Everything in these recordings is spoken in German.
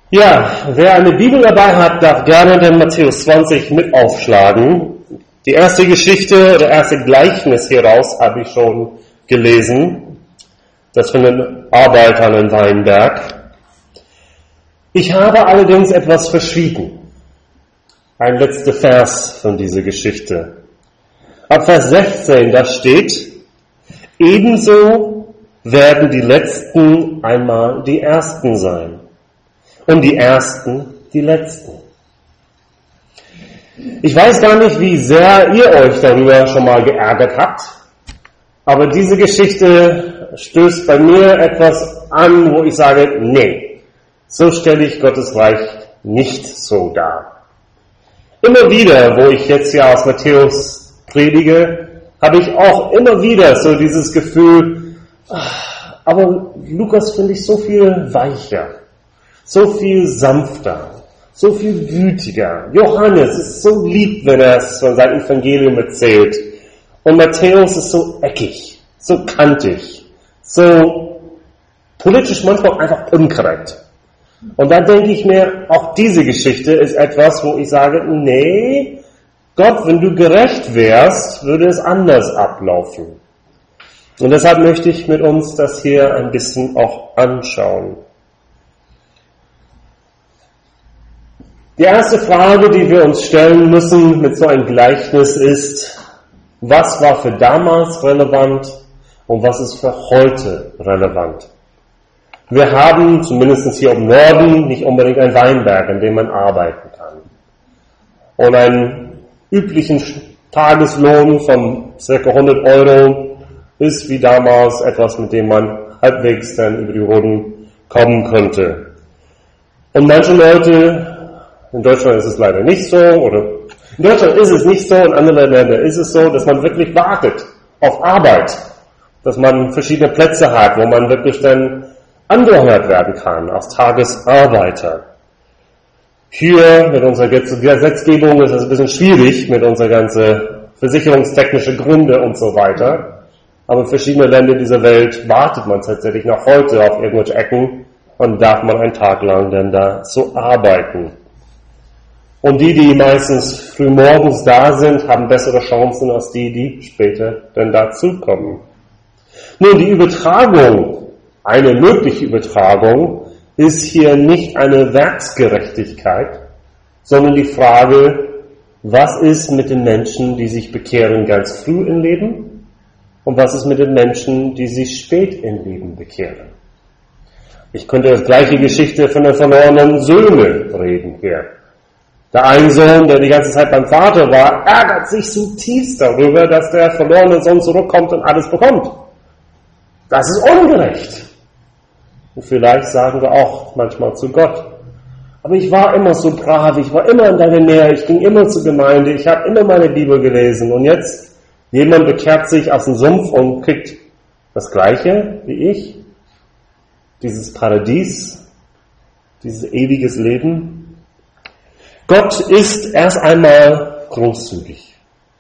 Ja, wer eine Bibel dabei hat, darf gerne den Matthäus 20 mit aufschlagen. Die erste Geschichte, der erste Gleichnis hieraus habe ich schon gelesen. Das von den Arbeitern in Weinberg. Ich habe allerdings etwas verschwiegen. Ein letzter Vers von dieser Geschichte. Ab Vers 16, da steht, ebenso werden die Letzten einmal die Ersten sein. Und die Ersten die Letzten. Ich weiß gar nicht, wie sehr ihr euch darüber schon mal geärgert habt, aber diese Geschichte stößt bei mir etwas an, wo ich sage, nee, so stelle ich Gottes Reich nicht so dar. Immer wieder, wo ich jetzt ja aus Matthäus predige, habe ich auch immer wieder so dieses Gefühl, aber Lukas finde ich so viel weicher. So viel sanfter, so viel gütiger. Johannes ist so lieb, wenn er es von seinem Evangelium erzählt. Und Matthäus ist so eckig, so kantig, so politisch manchmal einfach unkorrekt. Und dann denke ich mir, auch diese Geschichte ist etwas, wo ich sage, nee, Gott, wenn du gerecht wärst, würde es anders ablaufen. Und deshalb möchte ich mit uns das hier ein bisschen auch anschauen. Die erste Frage, die wir uns stellen müssen mit so einem Gleichnis ist, was war für damals relevant und was ist für heute relevant? Wir haben, zumindest hier im Norden, nicht unbedingt einen Weinberg, an dem man arbeiten kann. Und einen üblichen Tageslohn von ca. 100 Euro ist wie damals etwas, mit dem man halbwegs dann über die Runden kommen könnte. Und manche Leute, in Deutschland ist es leider nicht so, oder in Deutschland ist es nicht so, in anderen Ländern ist es so, dass man wirklich wartet auf Arbeit, dass man verschiedene Plätze hat, wo man wirklich dann angeheuert werden kann als Tagesarbeiter. Hier mit unserer Gesetzgebung ist es ein bisschen schwierig mit unserer ganzen versicherungstechnischen Gründe und so weiter, aber in verschiedenen Ländern dieser Welt wartet man tatsächlich noch heute auf irgendwelche Ecken und darf man einen Tag lang dann da so arbeiten. Und die meistens früh morgens da sind, haben bessere Chancen als die später dann dazukommen. Nun, die Übertragung, eine mögliche Übertragung, ist hier nicht eine Werksgerechtigkeit, sondern die Frage, was ist mit den Menschen, die sich bekehren ganz früh im Leben und was ist mit den Menschen, die sich spät im Leben bekehren. Ich könnte das gleiche Geschichte von den verlorenen Söhnen reden hier. Der eine Sohn, der die ganze Zeit beim Vater war, ärgert sich zutiefst darüber, dass der verlorene Sohn zurückkommt und alles bekommt. Das ist ungerecht. Und vielleicht sagen wir auch manchmal zu Gott, aber ich war immer so brav, ich war immer in deiner Nähe, ich ging immer zur Gemeinde, ich habe immer meine Bibel gelesen und jetzt jemand bekehrt sich aus dem Sumpf und kriegt das Gleiche wie ich, dieses Paradies, dieses ewiges Leben. Gott ist erst einmal großzügig.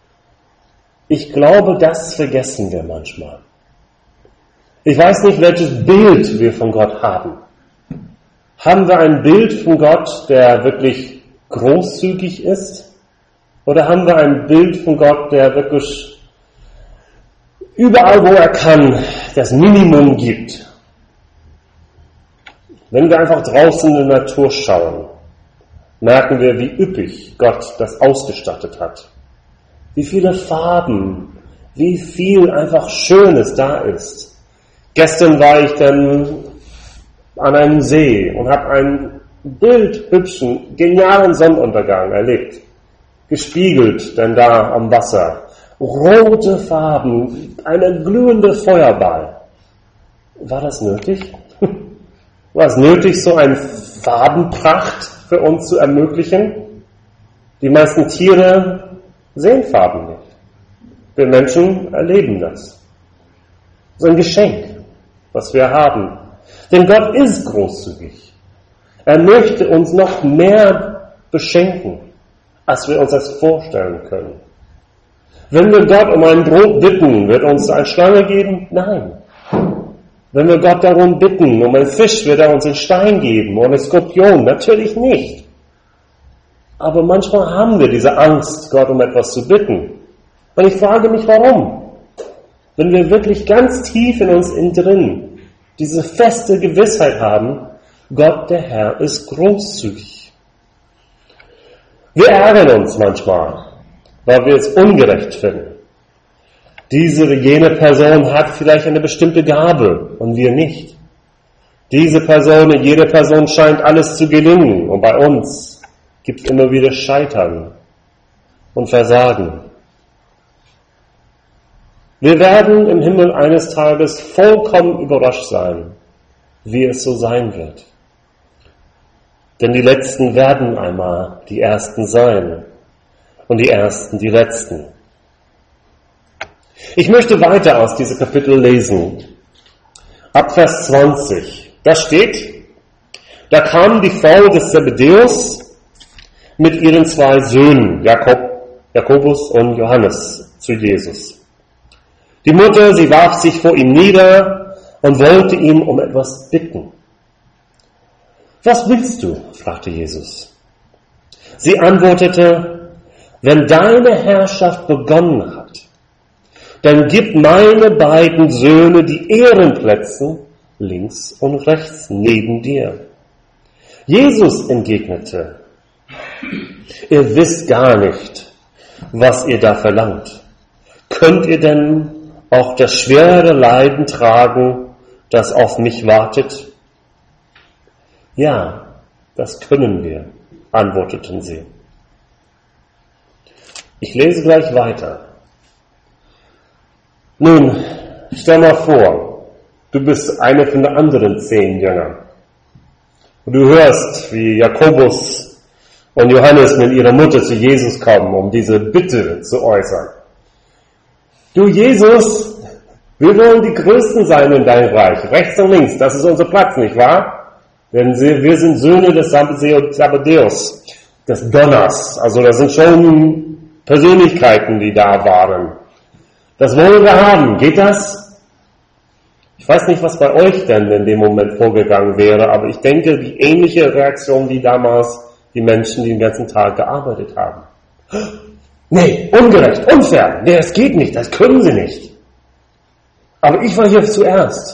Ich glaube, das vergessen wir manchmal. Ich weiß nicht, welches Bild wir von Gott haben. Haben wir ein Bild von Gott, der wirklich großzügig ist? Oder haben wir ein Bild von Gott, der wirklich überall, wo er kann, das Minimum gibt? Wenn wir einfach draußen in der Natur schauen, merken wir, wie üppig Gott das ausgestattet hat. Wie viele Farben, wie viel einfach Schönes da ist. Gestern war ich dann an einem See und habe einen bildhübschen, genialen Sonnenuntergang erlebt. Gespiegelt dann da am Wasser. Rote Farben, eine glühende Feuerball. War das nötig? War es nötig, so eine Farbenpracht für uns zu ermöglichen? Die meisten Tiere sehen Farben nicht. Wir Menschen erleben das. Das ist ein Geschenk, was wir haben. Denn Gott ist großzügig. Er möchte uns noch mehr beschenken, als wir uns das vorstellen können. Wenn wir Gott um ein Brot bitten, wird uns eine Schlange geben? Nein. Wenn wir Gott darum bitten, um einen Fisch, wird er uns einen Stein geben oder einen Skorpion? Natürlich nicht. Aber manchmal haben wir diese Angst, Gott um etwas zu bitten. Und ich frage mich, warum? Wenn wir wirklich ganz tief in uns innen drin diese feste Gewissheit haben, Gott, der Herr, ist großzügig. Wir ärgern uns manchmal, weil wir es ungerecht finden. Diese oder jene Person hat vielleicht eine bestimmte Gabe und wir nicht. Diese Person und jede Person scheint alles zu gelingen und bei uns gibt es immer wieder Scheitern und Versagen. Wir werden im Himmel eines Tages vollkommen überrascht sein, wie es so sein wird. Denn die Letzten werden einmal die Ersten sein und die Ersten die Letzten. Ich möchte weiter aus diesem Kapitel lesen. Ab Vers 20. Da steht, da kam die Frau des Zebedäus mit ihren 2 Söhnen, Jakobus und Johannes, zu Jesus. Die Mutter, sie warf sich vor ihm nieder und wollte ihn um etwas bitten. Was willst du? Fragte Jesus. Sie antwortete, wenn deine Herrschaft begonnen hat, dann gib meine beiden Söhne die Ehrenplätze links und rechts neben dir. Jesus entgegnete, ihr wisst gar nicht, was ihr da verlangt. Könnt ihr denn auch das schwere Leiden tragen, das auf mich wartet? Ja, das können wir, antworteten sie. Ich lese gleich weiter. Nun, stell mal vor, du bist einer von den anderen 10 Jüngern. Und du hörst, wie Jakobus und Johannes mit ihrer Mutter zu Jesus kommen, um diese Bitte zu äußern. Du Jesus, wir wollen die Größten sein in deinem Reich, rechts und links, das ist unser Platz, nicht wahr? Denn wir sind Söhne des Zebedäus, des Donners, also das sind schon Persönlichkeiten, die da waren. Das wollen wir haben, geht das? Ich weiß nicht, was bei euch denn in dem Moment vorgegangen wäre, aber ich denke, die ähnliche Reaktion wie damals die Menschen, die den ganzen Tag gearbeitet haben. Nee, ungerecht, unfair, nee, das geht nicht, das können sie nicht. Aber ich war hier zuerst.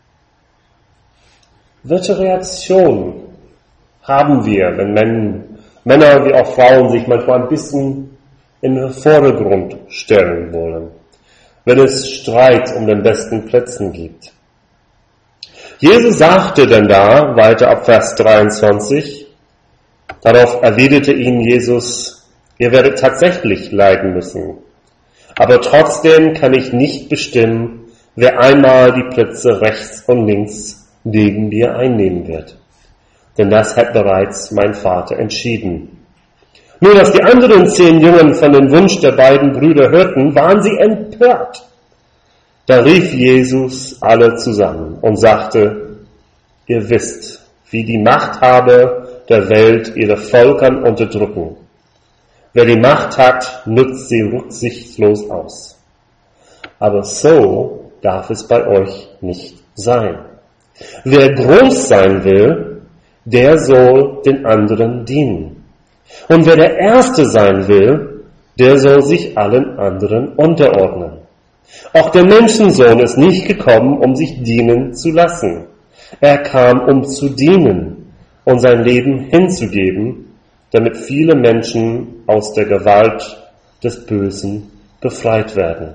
Welche Reaktion haben wir, wenn Männer wie auch Frauen sich manchmal ein bisschen in den Vordergrund stellen wollen, wenn es Streit um den besten Plätzen gibt? Jesus sagte denn da, weiter ab Vers 23, darauf erwiderte ihn Jesus, ihr werdet tatsächlich leiden müssen, aber trotzdem kann ich nicht bestimmen, wer einmal die Plätze rechts und links neben mir einnehmen wird. Denn das hat bereits mein Vater entschieden. Nur, dass die anderen 10 Jünger von dem Wunsch der beiden Brüder hörten, waren sie empört. Da rief Jesus alle zusammen und sagte, ihr wisst, wie die Machthaber der Welt ihre Völker unterdrücken. Wer die Macht hat, nutzt sie rücksichtslos aus. Aber so darf es bei euch nicht sein. Wer groß sein will, der soll den anderen dienen. Und wer der Erste sein will, der soll sich allen anderen unterordnen. Auch der Menschensohn ist nicht gekommen, um sich dienen zu lassen. Er kam, um zu dienen und sein Leben hinzugeben, damit viele Menschen aus der Gewalt des Bösen befreit werden.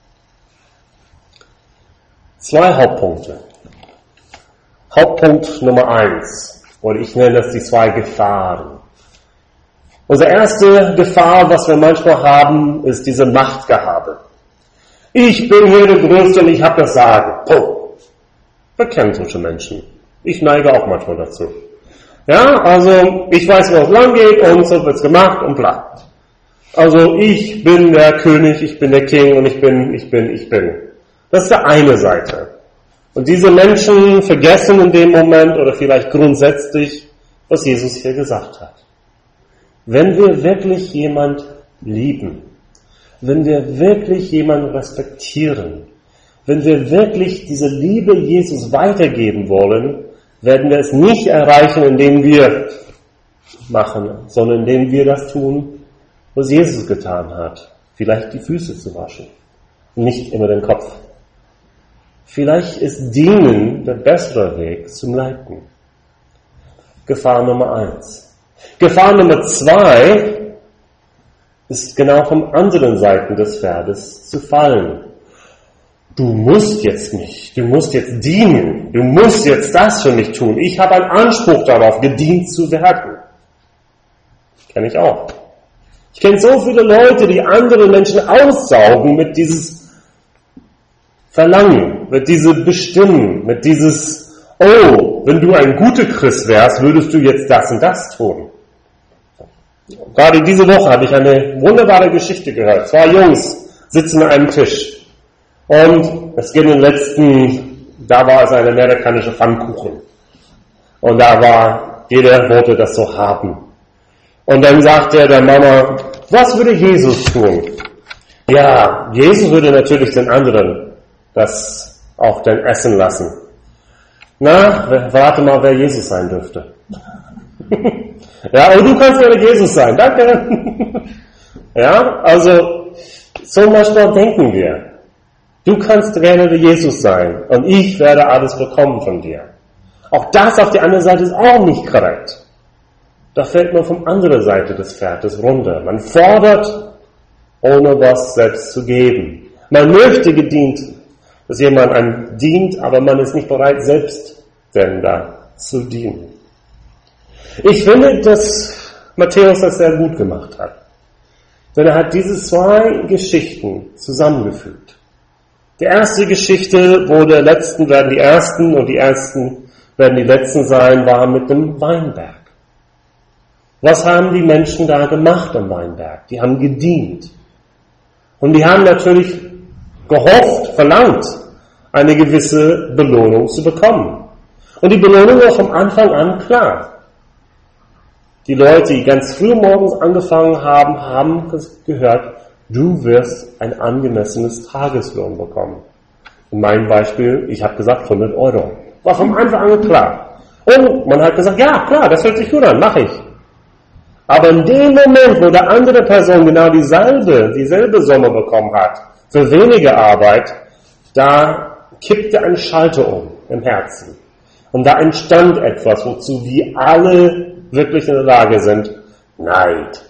2 Hauptpunkte. Hauptpunkt Nummer 1, oder ich nenne das die 2 Gefahren. Unsere erste Gefahr, was wir manchmal haben, ist diese Machtgehabe. Ich bin hier der Größte und ich habe das Sagen. Oh, wir kennen solche Menschen. Ich neige auch manchmal dazu. Ja, also ich weiß, wo es lang geht und so wird's gemacht und bla. Also ich bin der König, ich bin der King und ich bin. Das ist die eine Seite. Und diese Menschen vergessen in dem Moment oder vielleicht grundsätzlich, was Jesus hier gesagt hat. Wenn wir wirklich jemand lieben, wenn wir wirklich jemanden respektieren, Wenn wir wirklich diese Liebe Jesus weitergeben wollen, werden wir es nicht erreichen, indem wir machen, sondern indem wir das tun, was Jesus getan hat. Vielleicht die Füße zu waschen, nicht immer den Kopf. Vielleicht ist Dienen der bessere Weg zum Leiten. Gefahr Nummer 1. Gefahr Nummer 2 ist genau vom anderen Seiten des Pferdes zu fallen. Du musst jetzt nicht, du musst jetzt dienen, du musst jetzt das für mich tun. Ich habe einen Anspruch darauf, gedient zu werden. Kenne ich auch. Ich kenne so viele Leute, die andere Menschen aussaugen mit dieses Verlangen, mit diesem Bestimmen, mit dieses, oh, wenn du ein guter Christ wärst, würdest du jetzt das und das tun. Gerade diese Woche habe ich eine wunderbare Geschichte gehört. 2 Jungs sitzen an einem Tisch. Und es geht im letzten, da war es ein amerikanischer Pfannkuchen. Und jeder wollte das so haben. Und dann sagte er der Mama, was würde Jesus tun? Ja, Jesus würde natürlich den anderen das auch dann essen lassen. Na, warte mal, wer Jesus sein dürfte. Ja, und du kannst ja Jesus sein, danke. Ja, also, so manchmal denken wir. Du kannst gerne Jesus sein und ich werde alles bekommen von dir. Auch das auf der anderen Seite ist auch nicht korrekt. Da fällt man von anderen Seite des Pferdes runter. Man fordert, ohne was selbst zu geben. Man möchte gedient, dass jemand einem dient, aber man ist nicht bereit, selbst denn da zu dienen. Ich finde, dass Matthäus das sehr gut gemacht hat. Denn er hat diese 2 Geschichten zusammengefügt. Die erste Geschichte, wo der Letzten werden die Ersten und die Ersten werden die Letzten sein, war mit dem Weinberg. Was haben die Menschen da gemacht am Weinberg? Die haben gedient. Und die haben natürlich gehofft, verlangt, eine gewisse Belohnung zu bekommen. Und die Belohnung war vom Anfang an klar. Die Leute, die ganz früh morgens angefangen haben, haben gehört, du wirst ein angemessenes Tageslohn bekommen. In meinem Beispiel, ich habe gesagt 100 Euro. War vom Anfang an klar. Und man hat gesagt, ja klar, das hört sich gut an, mache ich. Aber in dem Moment, wo der andere Person genau dieselbe Summe bekommen hat, für weniger Arbeit, da kippte ein Schalter um im Herzen. Und da entstand etwas, wozu wir alle wirklich in der Lage sind, Neid.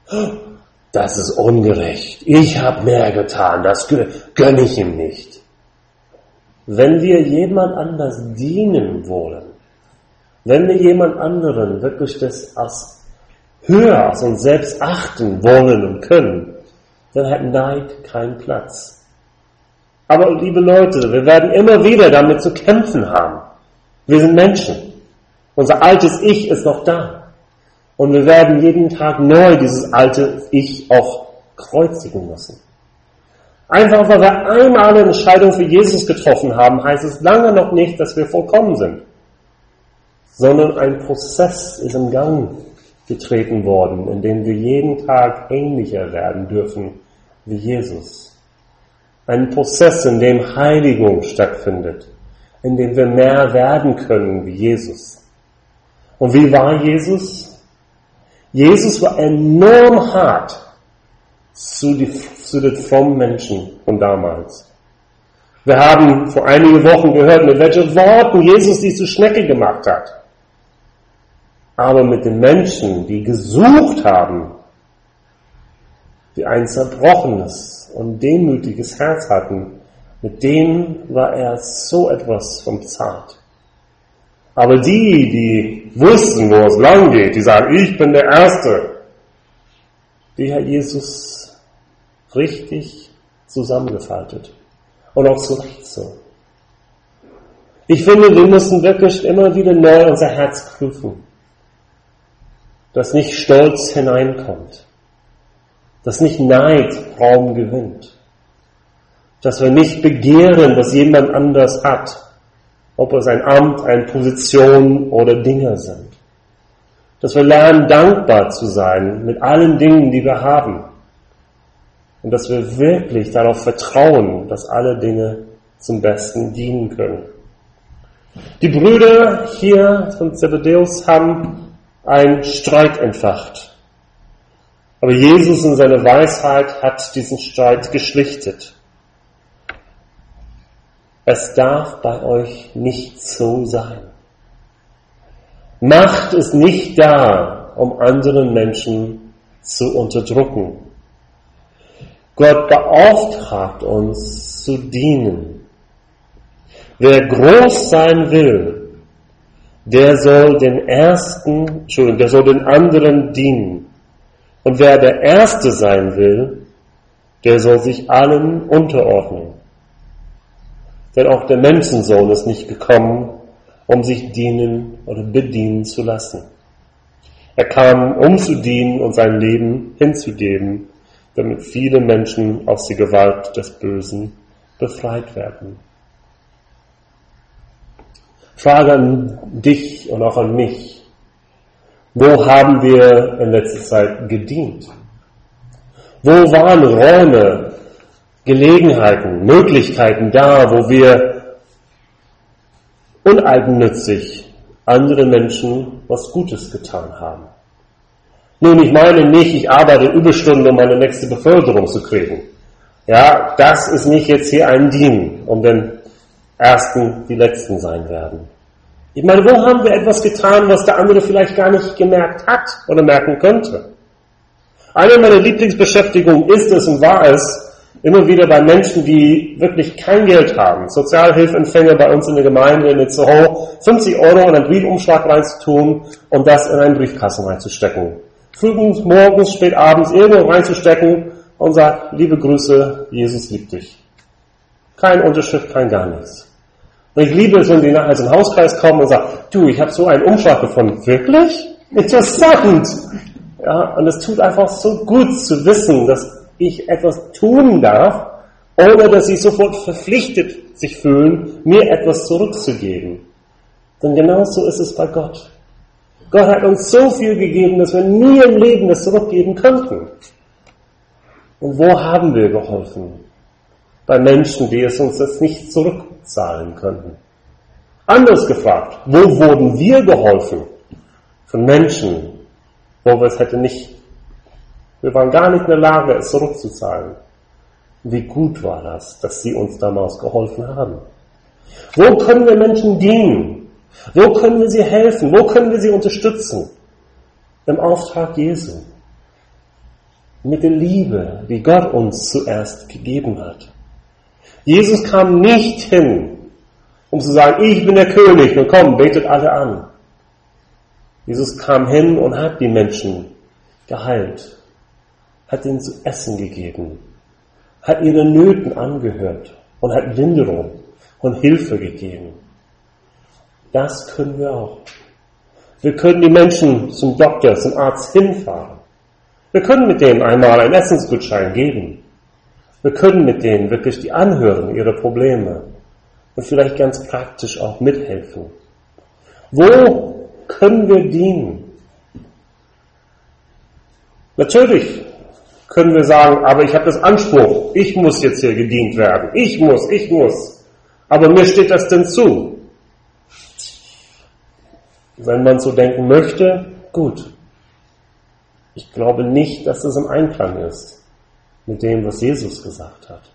Das ist ungerecht. Ich habe mehr getan, das gönne ich ihm nicht. Wenn wir jemand anders dienen wollen, wenn wir jemand anderen wirklich das als höher als uns selbst achten wollen und können, dann hat Neid keinen Platz. Aber liebe Leute, wir werden immer wieder damit zu kämpfen haben. Wir sind Menschen. Unser altes Ich ist noch da. Und wir werden jeden Tag neu dieses alte Ich auch kreuzigen müssen. Einfach weil wir einmal eine Entscheidung für Jesus getroffen haben, heißt es lange noch nicht, dass wir vollkommen sind. Sondern ein Prozess ist im Gang getreten worden, in dem wir jeden Tag ähnlicher werden dürfen wie Jesus. Ein Prozess, in dem Heiligung stattfindet, in dem wir mehr werden können wie Jesus. Und wie war Jesus? Jesus war enorm hart zu den frommen Menschen von damals. Wir haben vor einigen Wochen gehört, mit welchen Worten Jesus die zur Schnecke gemacht hat. Aber mit den Menschen, die gesucht haben, die ein zerbrochenes und demütiges Herz hatten, mit denen war er so etwas von zart. Aber die wussten, wo es lang geht, die sagen, ich bin der Erste, die hat Jesus richtig zusammengefaltet. Und auch zu Recht so. Ich finde, wir müssen wirklich immer wieder neu unser Herz prüfen. Dass nicht Stolz hineinkommt. Dass nicht Neid Raum gewinnt. Dass wir nicht begehren, was jemand anders hat. Ob es ein Amt, eine Position oder Dinge sind. Dass wir lernen, dankbar zu sein mit allen Dingen, die wir haben. Und dass wir wirklich darauf vertrauen, dass alle Dinge zum Besten dienen können. Die Brüder hier von Zebedäus haben einen Streit entfacht. Aber Jesus in seiner Weisheit hat diesen Streit geschlichtet. Es darf bei euch nicht so sein. Macht ist nicht da, um anderen Menschen zu unterdrücken. Gott beauftragt uns zu dienen. Wer groß sein will, der soll den anderen dienen. Und wer der Erste sein will, der soll sich allen unterordnen. Denn auch der Menschensohn ist nicht gekommen, um sich dienen oder bedienen zu lassen. Er kam, um zu dienen und sein Leben hinzugeben, damit viele Menschen aus der Gewalt des Bösen befreit werden. Frage an dich und auch an mich. Wo haben wir in letzter Zeit gedient? Wo waren Räume, Gelegenheiten, Möglichkeiten da, wo wir uneigennützig anderen Menschen was Gutes getan haben? Nun, ich meine nicht, ich arbeite Überstunden, um meine nächste Beförderung zu kriegen. Ja, das ist nicht jetzt hier ein Dienen, um den Ersten die Letzten sein werden. Ich meine, wo haben wir etwas getan, was der andere vielleicht gar nicht gemerkt hat oder merken könnte? Eine meiner Lieblingsbeschäftigungen ist es und war es, immer wieder bei Menschen, die wirklich kein Geld haben, Sozialhilfeempfänger bei uns in der Gemeinde mit so 50 € in einen Briefumschlag reinzutun und das in einen Briefkasten reinzustecken. Frühmorgens, morgens, spät abends irgendwo reinzustecken und sagt, liebe Grüße, Jesus liebt dich. Kein Unterschrift, kein gar nichts. Und ich liebe es, wenn die nachher zum Hauskreis kommen und sagen, du, ich habe so einen Umschlag gefunden. Wirklich? Interessant. Ja, und es tut einfach so gut zu wissen, dass ich etwas tun darf, ohne dass sie sofort verpflichtet sich fühlen, mir etwas zurückzugeben. Denn genau so ist es bei Gott. Gott hat uns so viel gegeben, dass wir nie im Leben das zurückgeben könnten. Und wo haben wir geholfen? Bei Menschen, die es uns jetzt nicht zurückzahlen könnten. Anders gefragt, wo wurden wir geholfen? Von Menschen, wo wir es hätte nicht, wir waren gar nicht in der Lage, es zurückzuzahlen. Wie gut war das, dass sie uns damals geholfen haben? Wo können wir Menschen dienen? Wo können wir sie helfen? Wo können wir sie unterstützen? Im Auftrag Jesu. Mit der Liebe, die Gott uns zuerst gegeben hat. Jesus kam nicht hin, um zu sagen, ich bin der König und komm, betet alle an. Jesus kam hin und hat die Menschen geheilt, hat ihnen zu essen gegeben, hat ihre Nöten angehört und hat Linderung und Hilfe gegeben. Das können wir auch. Wir können die Menschen zum Doktor, zum Arzt hinfahren. Wir können mit denen einmal einen Essensgutschein geben. Wir können mit denen wirklich die anhören, ihre Probleme und vielleicht ganz praktisch auch mithelfen. Wo können wir dienen? Natürlich können wir sagen, aber ich habe das Anspruch, ich muss jetzt hier gedient werden. Ich muss. Aber mir steht das denn zu? Wenn man so denken möchte, gut. Ich glaube nicht, dass das im Einklang ist mit dem, was Jesus gesagt hat.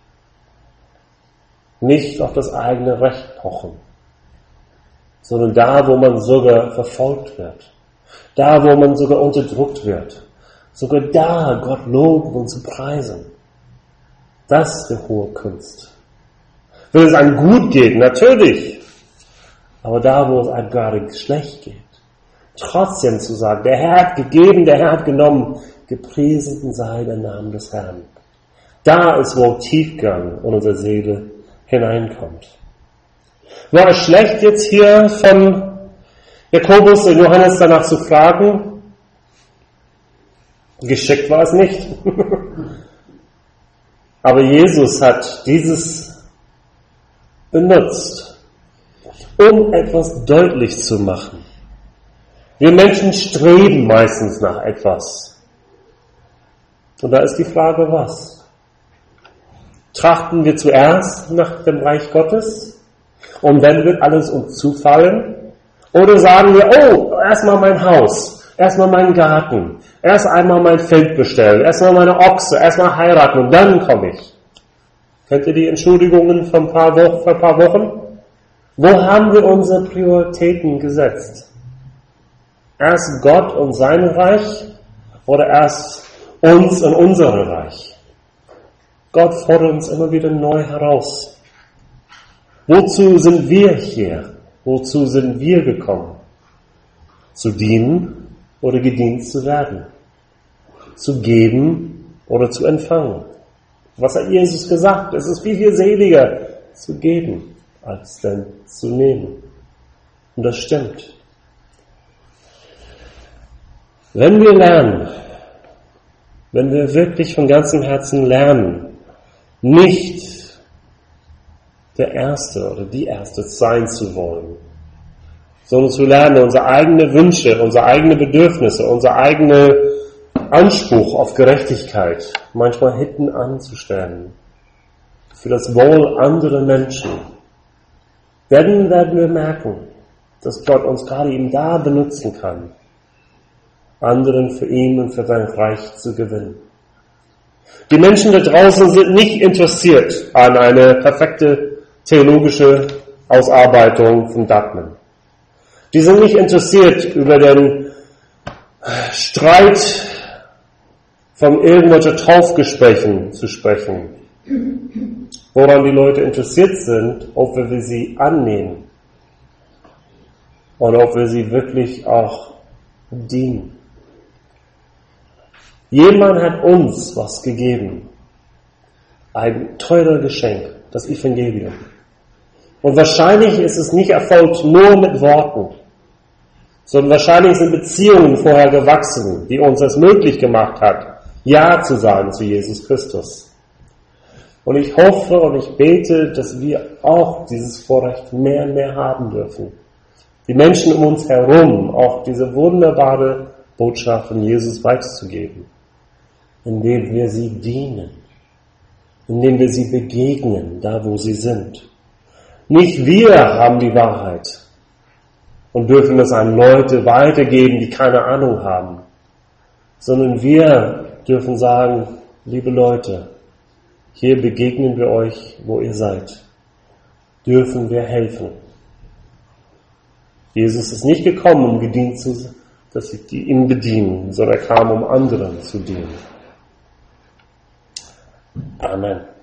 Nicht auf das eigene Recht pochen, sondern da, wo man sogar verfolgt wird, da, wo man sogar unterdrückt wird, sogar da Gott loben und zu preisen. Das ist die hohe Kunst. Wenn es einem gut geht, natürlich, aber da, wo es einem gerade schlecht geht, trotzdem zu sagen, der Herr hat gegeben, der Herr hat genommen, gepriesen sei der Name des Herrn. Da ist, wo Tiefgang in unsere Seele hineinkommt. War es schlecht, jetzt hier von Jakobus und Johannes danach zu fragen? Geschickt war es nicht. Aber Jesus hat dieses benutzt, um etwas deutlich zu machen. Wir Menschen streben meistens nach etwas. Und da ist die Frage, was? Trachten wir zuerst nach dem Reich Gottes und dann wird alles uns zufallen? Oder sagen wir, oh, erstmal mein Haus, erstmal meinen Garten, erst einmal mein Feld bestellen, erstmal meine Ochse, erstmal heiraten und dann komme ich. Kennt ihr die Entschuldigungen vor ein paar Wochen? Wo haben wir unsere Prioritäten gesetzt? Erst Gott und sein Reich oder erst uns und unser Reich? Gott fordert uns immer wieder neu heraus. Wozu sind wir hier? Wozu sind wir gekommen? Zu dienen oder gedient zu werden? Zu geben oder zu empfangen? Was hat Jesus gesagt? Es ist viel seliger zu geben, als denn zu nehmen. Und das stimmt. Wenn wir lernen, wenn wir wirklich von ganzem Herzen lernen, nicht der Erste oder die Erste sein zu wollen, sondern zu lernen, unsere eigenen Wünsche, unsere eigenen Bedürfnisse, unser eigener Anspruch auf Gerechtigkeit manchmal hinten anzustellen, für das Wohl anderer Menschen, dann werden wir merken, dass Gott uns gerade eben da benutzen kann, anderen für ihn und für sein Reich zu gewinnen. Die Menschen da draußen sind nicht interessiert an eine perfekte theologische Ausarbeitung von Dogmen. Die sind nicht interessiert über den Streit von irgendwelchen Taufgesprächen zu sprechen. Woran die Leute interessiert sind, ob wir sie annehmen und ob wir sie wirklich auch dienen. Jemand hat uns was gegeben. Ein teures Geschenk, das Evangelium. Und wahrscheinlich ist es nicht erfolgt nur mit Worten, sondern wahrscheinlich sind Beziehungen vorher gewachsen, die uns das möglich gemacht hat, Ja zu sagen zu Jesus Christus. Und ich hoffe und ich bete, dass wir auch dieses Vorrecht mehr und mehr haben dürfen. Die Menschen um uns herum auch diese wunderbare Botschaft von Jesus weiterzugeben, indem wir sie dienen, indem wir sie begegnen, da wo sie sind. Nicht wir haben die Wahrheit und dürfen das an Leute weitergeben, die keine Ahnung haben, sondern wir dürfen sagen, liebe Leute, hier begegnen wir euch, wo ihr seid. Dürfen wir helfen. Jesus ist nicht gekommen, um gedient zu sein, dass sie ihn bedienen, sondern er kam, um anderen zu dienen. Amen.